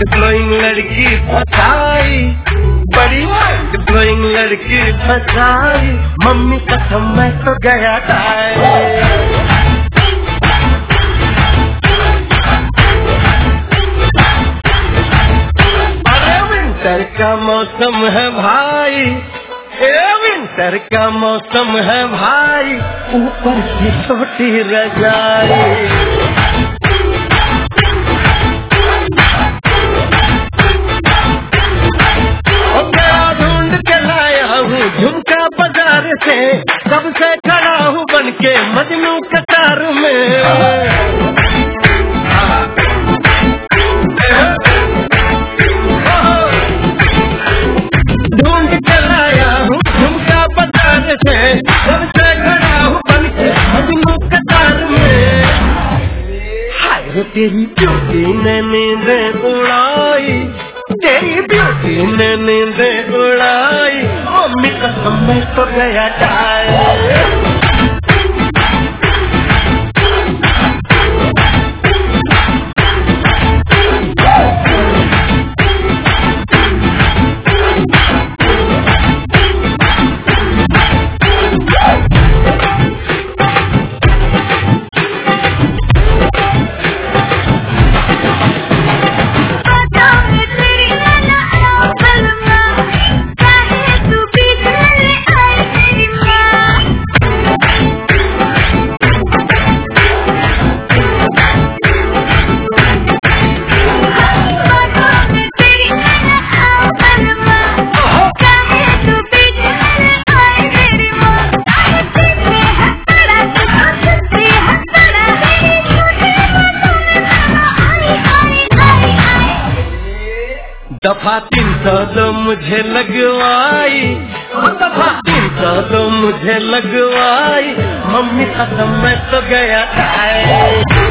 Blowing लड़की फसाई, बड़ी ब्लोइंग लड़की फसाई, मम्मी कसम मैं तो गया टाई। विंटर का मौसम है भाई, विंटर का मौसम है भाई, ऊपर की छोटी रजाई। ढूंढ के लाया हूँ झुमका बाजार से, कब से खड़ा हूँ बन के मजनू कतार में। ढूंढ के लाया हूँ झुमका बाजार से, कब से खड़ा हूँ बन के मजनू कतार में। हाय तेरी ब्यूटी ने नींद उड़ाई, तेरी ब्यूटी ने नींद उड़ाई, मम्मी कसम मैं तो गया टाई। दफा 302 मुझे लगवाई, दफा 302 मुझे लगवाई, मम्मी कसम मैं तो गया टाई।